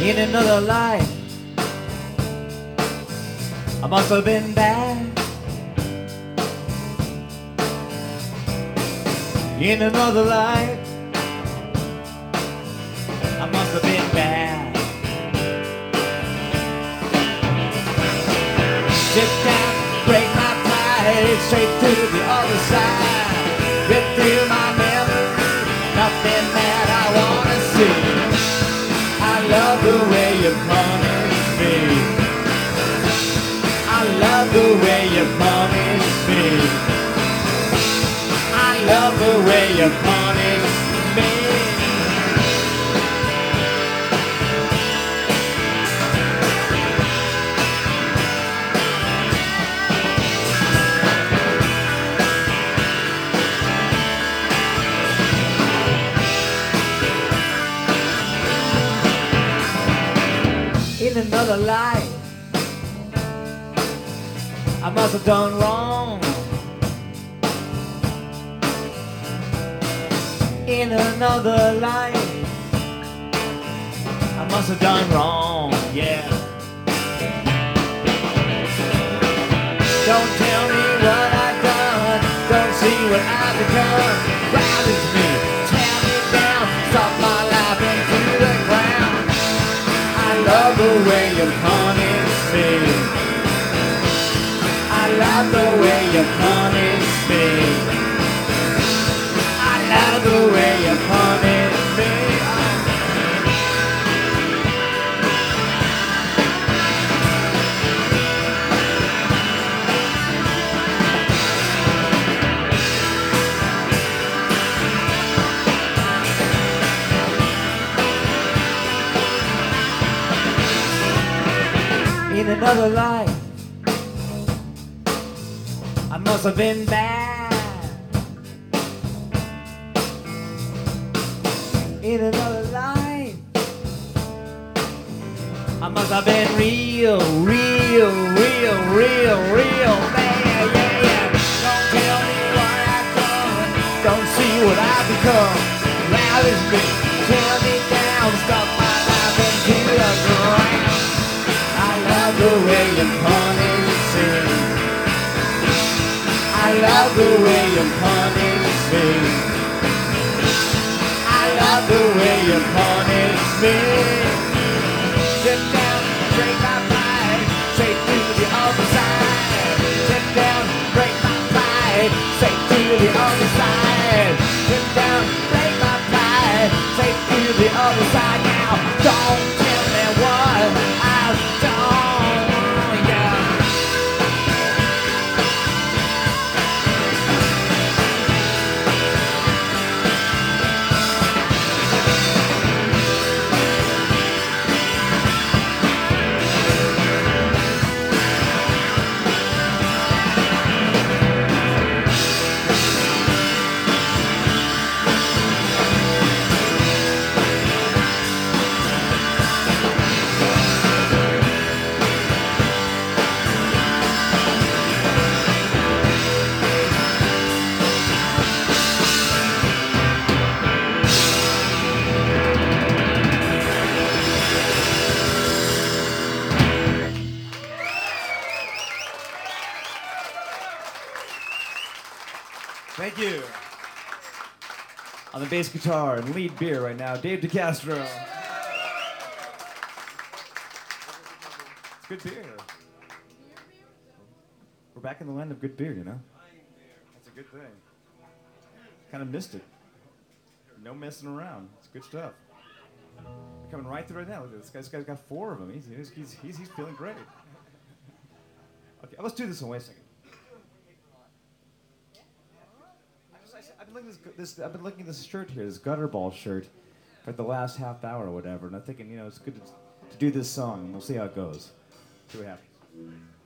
In another life, I must have been bad. In another life, I must have been bad. Sit down, break my pride, straight to the other side. Rip through my memory, nothing that I wanna see. I love the way you punish me. I love the way you punish me. I love the way you punish me. In another life, I must have done wrong. In another life, I must have done wrong, yeah. Don't tell me what I've done, don't see what I've become. Proud is me, tear me down, stop my life into the ground. I love the way you punish me. I love the way you punish me. I love the way you punish me. In another life, I must have been bad. In another life, I must have been real, real, real, real, real bad, yeah, yeah. Don't tell me what I've done, don't see what I've become. Loud as me, tear me down, stop my life into the ground. I love the way you punish me. I love the way you punish me. I love the way you punish me. Sit down, break my pride, straight to the other side. Sit down, break my pride, straight to the other side. Sit down, break my pride, straight to the other side. Now, don't tell me what I've done, yeah. Thank you. On the bass guitar and lead beer right now, Dave DeCastro. It's good beer. We're back in the land of good beer, you know? That's a good thing. Kind of missed it. No messing around. It's good stuff. Coming right through right now. Look at this guy's got 4 of them. He's feeling great. Okay, let's do this one. Wait a second. I've been looking at this shirt here, this Gutterball shirt, for the last half hour or whatever, and I'm thinking, it's good to do this song, and we'll see how it goes. See what happens.